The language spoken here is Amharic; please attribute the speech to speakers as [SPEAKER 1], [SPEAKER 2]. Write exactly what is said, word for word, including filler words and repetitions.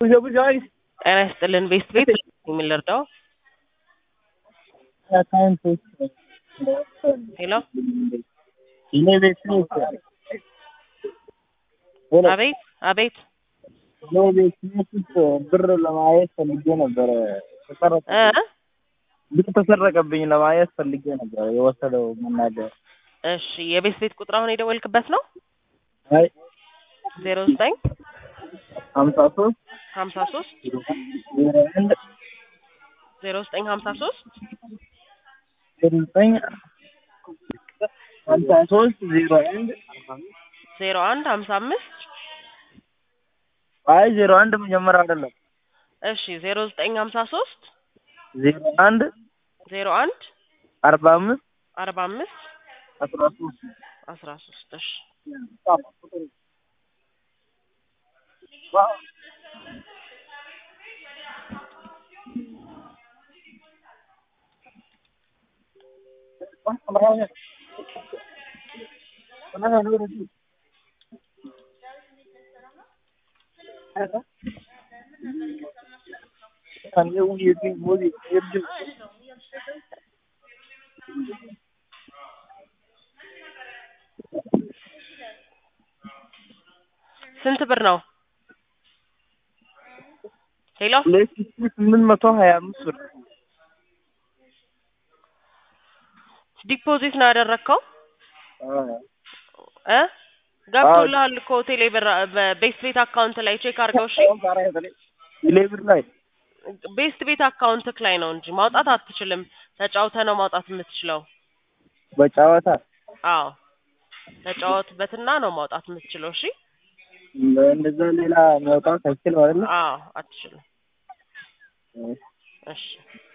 [SPEAKER 1] ብዙ አይስ
[SPEAKER 2] ጤና ይስጥልን ቤስት ቤት የሚልርዳው
[SPEAKER 1] አካውንት
[SPEAKER 2] ሄሎ
[SPEAKER 1] እኔ ቤት ነው
[SPEAKER 2] አቤት አቤት
[SPEAKER 1] ነው ቤት ነው ብር ለማየት ፈልጌ ነበር ተሰረቀ
[SPEAKER 2] እ
[SPEAKER 1] ብር ተሰረቀብኝ ለማየት ፈልጌ ነበር የወሰደው መናገር
[SPEAKER 2] እሺ የቤት ቤት ቁጥር አሁን የደወልክበት ነው
[SPEAKER 1] አይ
[SPEAKER 2] ዜሮ ዘጠኝ
[SPEAKER 1] ሀምሳ ሶስት
[SPEAKER 2] ሀምሳ ሶስት ዜሮ ዘጠኝ ሀምሳ ሶስት
[SPEAKER 1] ዜሮ ዘጠኝ ሀምሳ ሶስት ዜሮ አንድ
[SPEAKER 2] ዜሮ አንድ ሀምሳ አምስት
[SPEAKER 1] አይ ዜሮ አንድ መጀመሪያ አይደለም
[SPEAKER 2] እሺ ዜሮ ዘጠኝ ሀምሳ ሶስት
[SPEAKER 1] ዜሮ አንድ
[SPEAKER 2] ዜሮ አንድ
[SPEAKER 1] አርባ አምስት
[SPEAKER 2] አርባ አምስት
[SPEAKER 1] አስራ ሶስት
[SPEAKER 2] አስራ ሶስት እሺ ስንት ብር ነው ሄሎ
[SPEAKER 1] ስምንት መቶ ሀያ አምስት ብር
[SPEAKER 2] ዲፖዚት ነው ያደረከው እ
[SPEAKER 1] አዎ
[SPEAKER 2] ገብቶልሃል እኮ ቴሌ ብር ቤስት ቤት አካውንት ላይ ቼክ አድርገው እሺ
[SPEAKER 1] ቴሌ ብር ላይ
[SPEAKER 2] ቤስት ቤት አካውንትክ ላይ ነው እንጂ ማውጣት አትችልም ተጫውተህ ነው ማውጣት የምትችለው
[SPEAKER 1] በጨዋታ
[SPEAKER 2] አዎ ተጫወትበትና ነው ማውጣት የምትችለው እሺ
[SPEAKER 1] እንደዛ ሌላ ማውጣት አይችልም አይደል
[SPEAKER 2] አዎ አትችልም እሺ